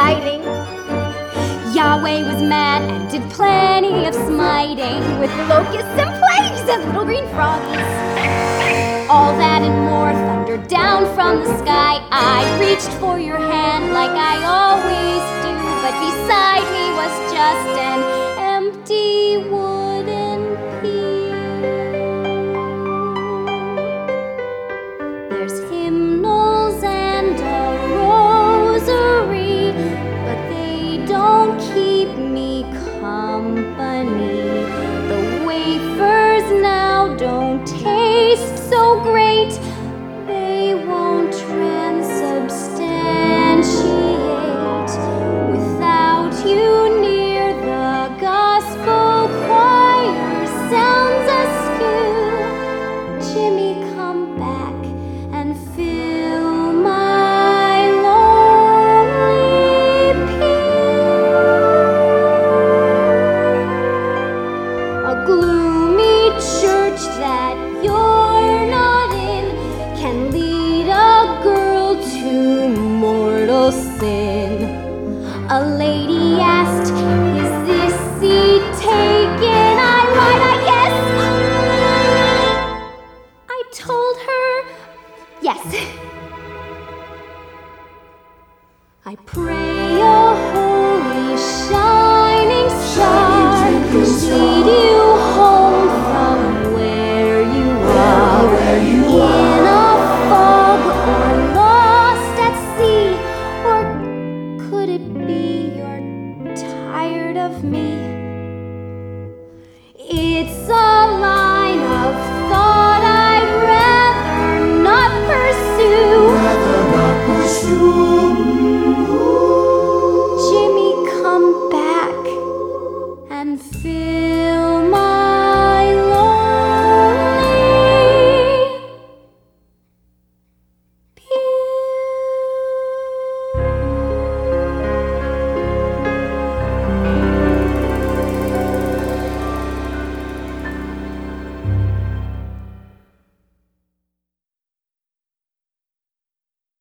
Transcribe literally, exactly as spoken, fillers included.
fighting. Yahweh was mad and did plenty of smiting with locusts and plagues and little green froggies. All that and more thundered down from the sky. I reached for your hand like I always do, but beside me was just an empty wooden pew. There's hymnals and a rosary, but they don't keep me company. The wafers now don't taste so great. They won't transubstantiate without you near. The gospel choir sounds askew. Jimmy, come back and fill my lonely pew. A gloomy church that you're not in can lead a girl to mortal sin. A lady asked, is this seat taken? I lied, I guess. I told her, yes. I pray a holy shining star lead you home from where you are, in a fog or lost at sea. Or could it be you're tired of me? It's a lie.